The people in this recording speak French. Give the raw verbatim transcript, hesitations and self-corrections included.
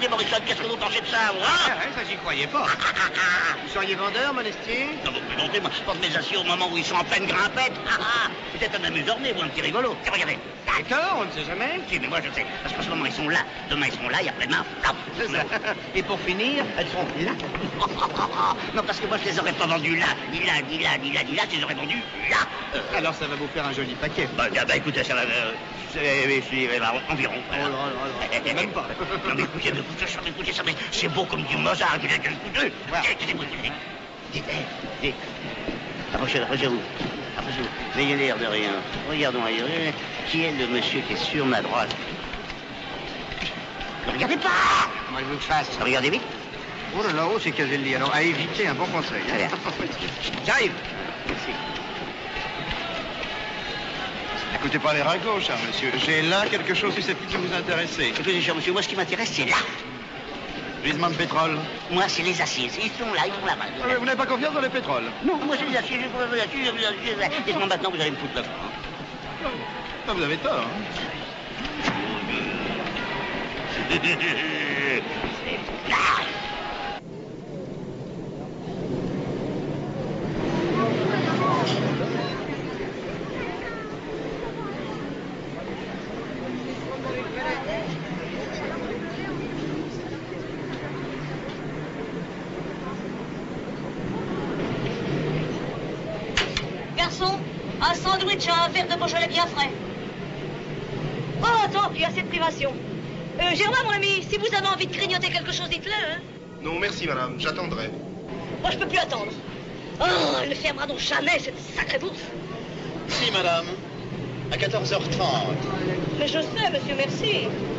Attendez, Morrison, qu'est-ce que vous pensez de ça, moi? Ah, ouais, ça, j'y croyais pas. Vous seriez vendeur, Monestier? Non, vous plaisantez, moi, je porte mes aciers au moment où ils sont en pleine grimpette. Ah, ah, vous êtes un amuseur-né, vous, un petit rigolo. Tiens, regardez. D'accord, on ne sait jamais. Si, mais moi, je sais. Parce qu'en ce moment, ils sont là. Demain, ils seront là, et après-demain, là. C'est ça. Et pour finir, elles seront là. Non, parce que moi, je les aurais pas vendus là, ni là, ni là, ni là, ni là, je les aurais vendus là. Euh, Alors, ça va vous faire un joli paquet. Bah, bah écoutez, ça va... Euh, c'est, c'est, bah, environ. Voilà. Oh là là là, même pas. Non, mais écoutez, mais écoutez ça, mais écoutez ça, mais c'est beau comme du Mozart. Écoutez, écoutez, Voilà. écoutez, écoutez. Dites, dites. Approchez, approchez-vous. Approchez-vous. N'ayez l'air de rien. Regardons ailleurs. Qui est le monsieur qui est sur ma droite? Ne regardez pas! Moi, je veux que je fasse. Regardez vite. Oh là là, oh, c'est Caselli. Alors, à éviter, un bon conseil. Hein. Allez. J'arrive. Merci. Écoutez pas les ragots, cher monsieur. J'ai là quelque chose susceptible de vous intéresser. Écoutez, cher monsieur, moi, ce qui m'intéresse, c'est là. Gisement de pétrole. Moi, c'est les aciers. Ils sont là, ils sont là-bas. Ah, mais vous n'avez pas confiance dans le pétrole? Non, moi, c'est les aciers. Je trouve les aciers, les aciers. Dites-moi maintenant, vous allez me foutre le franc. Ah, vous avez tort. Hein. Garçon, un sandwich, un verre de Beaujolais bien frais. Oh, tant pis, assez de privation. Euh, Germain, mon ami, si vous avez envie de grignoter quelque chose, dites-le, hein. Non, merci, madame. J'attendrai. Moi, je peux plus attendre. Oh, elle ne fermera donc jamais, cette sacrée bourse. Si, madame. À quatorze heures trente. Mais je sais, monsieur, merci.